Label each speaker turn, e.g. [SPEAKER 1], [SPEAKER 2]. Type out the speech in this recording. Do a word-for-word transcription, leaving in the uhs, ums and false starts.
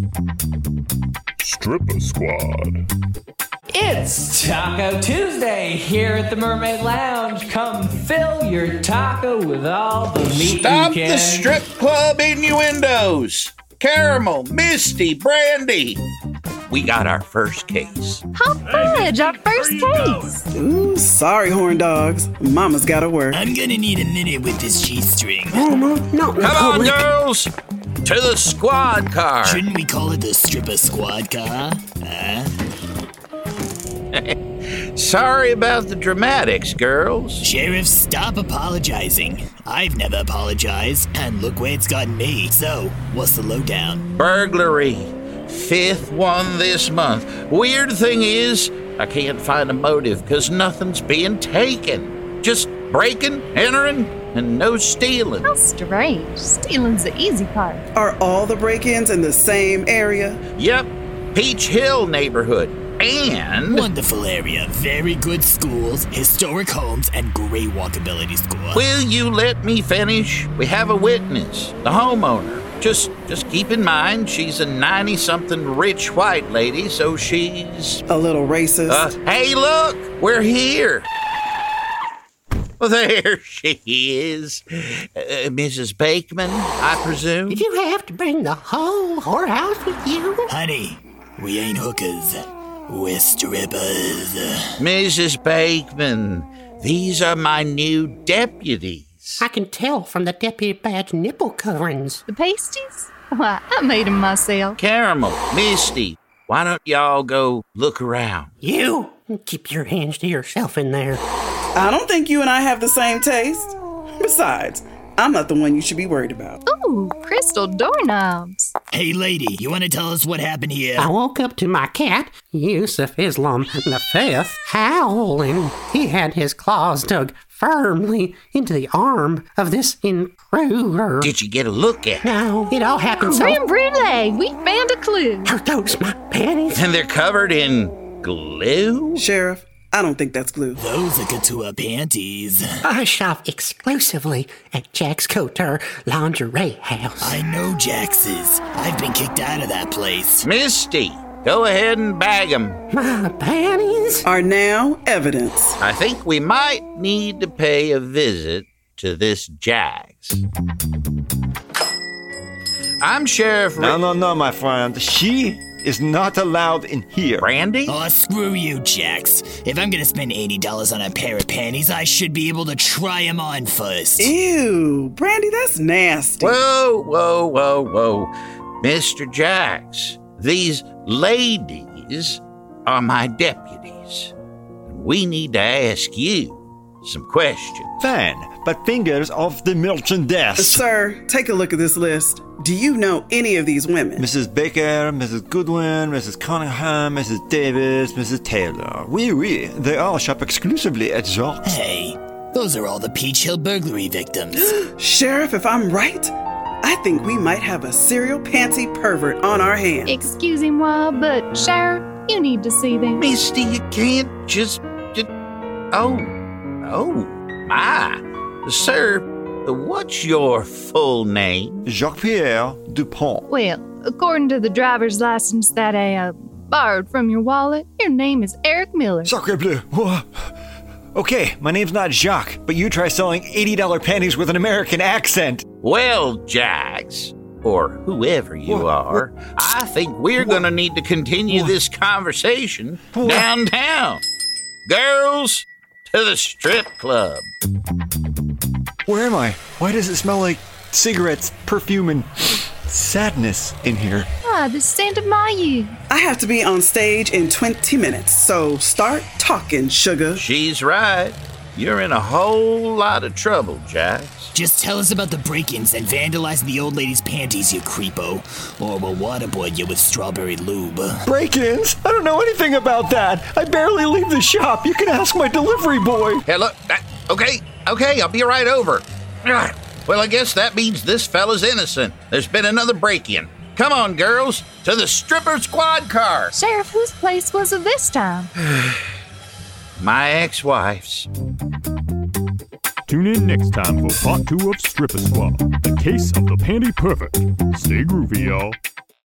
[SPEAKER 1] Stripper Squad.
[SPEAKER 2] It's Taco Tuesday here at the Mermaid Lounge. Come fill your taco with all the meat
[SPEAKER 3] Stop
[SPEAKER 2] you can.
[SPEAKER 3] the strip club innuendos. Caramel, Misty, Brandy. We got our first case.
[SPEAKER 4] How fudge, our first case.
[SPEAKER 5] Ooh, sorry, horn dogs. Mama's gotta work.
[SPEAKER 6] I'm gonna need a minute with this G-string.
[SPEAKER 7] Oh, no, not
[SPEAKER 3] Come on, girls. To the squad car.
[SPEAKER 6] Shouldn't we call it the stripper squad car? Huh?
[SPEAKER 3] Sorry about the dramatics, girls.
[SPEAKER 6] Sheriff, stop apologizing. I've never apologized, and look where it's gotten me. So, what's the lowdown?
[SPEAKER 3] Burglary. Fifth one this month. Weird thing is, I can't find a motive because nothing's being taken. Just breaking, entering, and no stealing.
[SPEAKER 4] How strange. Stealing's the easy part.
[SPEAKER 5] Are all the break-ins in the same area?
[SPEAKER 3] Yep, Peach Hill neighborhood. And...
[SPEAKER 6] Wonderful area. Very good schools, historic homes, and great walkability score.
[SPEAKER 3] Will you let me finish? We have a witness, the homeowner. Just just keep in mind, she's a ninety-something rich white lady, so she's...
[SPEAKER 5] A little racist.
[SPEAKER 3] Uh, hey, look! We're here! Well, there she is. Uh, Missus Bakeman, I presume?
[SPEAKER 7] Did you have to bring the whole whorehouse with you?
[SPEAKER 6] Honey, we ain't hookers. We're strippers.
[SPEAKER 3] Missus Bakeman, these are my new deputies.
[SPEAKER 7] I can tell from the deputy badge nipple coverings.
[SPEAKER 4] The pasties? Why, I made them myself.
[SPEAKER 3] Caramel, Misty, why don't y'all go look around?
[SPEAKER 7] You! Keep your hands to yourself in there.
[SPEAKER 5] I don't think you and I have the same taste. Besides, I'm not the one you should be worried about.
[SPEAKER 4] Ooh, crystal doorknobs.
[SPEAKER 6] Hey, lady, you want to tell us what happened here?
[SPEAKER 7] I woke up to my cat, Yusuf Islam the Fifth, howling. He had his claws dug firmly into the arm of this intruder.
[SPEAKER 3] Did you get a look at it?
[SPEAKER 7] No, it all happened so...
[SPEAKER 4] Creme brulee, we found a clue.
[SPEAKER 7] Are those my panties?
[SPEAKER 3] And they're covered in glue?
[SPEAKER 5] Sheriff, I don't think that's glue.
[SPEAKER 6] Those are couture panties.
[SPEAKER 7] I shop exclusively at Jack's Couture Lingerie House.
[SPEAKER 6] I know Jax's. I've been kicked out of that place.
[SPEAKER 3] Misty, go ahead and bag them.
[SPEAKER 7] My panties?
[SPEAKER 5] Are now evidence.
[SPEAKER 3] I think we might need to pay a visit to this Jags. I'm Sheriff...
[SPEAKER 8] No, no, no, my friend. She is not allowed in here.
[SPEAKER 3] Brandy?
[SPEAKER 6] Oh, screw you, Jax. If I'm gonna spend eighty dollars on a pair of panties, I should be able to try them on first.
[SPEAKER 5] Ew, Brandy, that's nasty.
[SPEAKER 3] Whoa, whoa, whoa, whoa. Mister Jax, these ladies are my deputies. We need to ask you some questions.
[SPEAKER 8] Fine, but fingers off the merchandise.
[SPEAKER 5] Sir, take a look at this list. Do you know any of these women?
[SPEAKER 8] Missus Baker, Missus Goodwin, Missus Cunningham, Missus Davis, Missus Taylor. Oui, oui, they all shop exclusively at Jacques.
[SPEAKER 6] Hey, those are all the Peach Hill burglary victims.
[SPEAKER 5] Sheriff, if I'm right, I think we might have a serial panty pervert on our hands.
[SPEAKER 4] Excusez-moi, but Sheriff, you need to see them.
[SPEAKER 3] Misty, you can't just... just oh, oh, my. Sir, what's your full name?
[SPEAKER 8] Jacques-Pierre Dupont.
[SPEAKER 4] Well, according to the driver's license that I uh, borrowed from your wallet, your name is Eric Miller.
[SPEAKER 8] Sacre bleu. Okay, my name's not Jacques, but you try selling eighty dollars panties with an American accent.
[SPEAKER 3] Well, Jax, or whoever you
[SPEAKER 8] what,
[SPEAKER 3] are,
[SPEAKER 8] what,
[SPEAKER 3] I think we're going to need to continue
[SPEAKER 8] what,
[SPEAKER 3] this conversation
[SPEAKER 8] what,
[SPEAKER 3] downtown. Girls, to the strip club.
[SPEAKER 8] Where am I? Why does it smell like cigarettes, perfume, and sadness in here?
[SPEAKER 4] Ah, the scent of my youth.
[SPEAKER 5] I have to be on stage in twenty minutes, so start talking, sugar.
[SPEAKER 3] She's right. You're in a whole lot of trouble, Jax.
[SPEAKER 6] Just tell us about the break-ins and vandalizing the old lady's panties, you creepo. Or we'll waterboard you with strawberry lube.
[SPEAKER 8] Break-ins? I don't know anything about that. I barely leave the shop. You can ask my delivery boy.
[SPEAKER 3] Hey, look. Uh, okay, okay, I'll be right over. Ah, well, I guess that means this fella's innocent. There's been another break-in. Come on, girls, to the stripper squad car.
[SPEAKER 4] Sheriff, whose place was it this time?
[SPEAKER 3] My ex-wife's.
[SPEAKER 1] Tune in next time for part two of Stripper Squad, the case of the panty pervert. Stay groovy, y'all.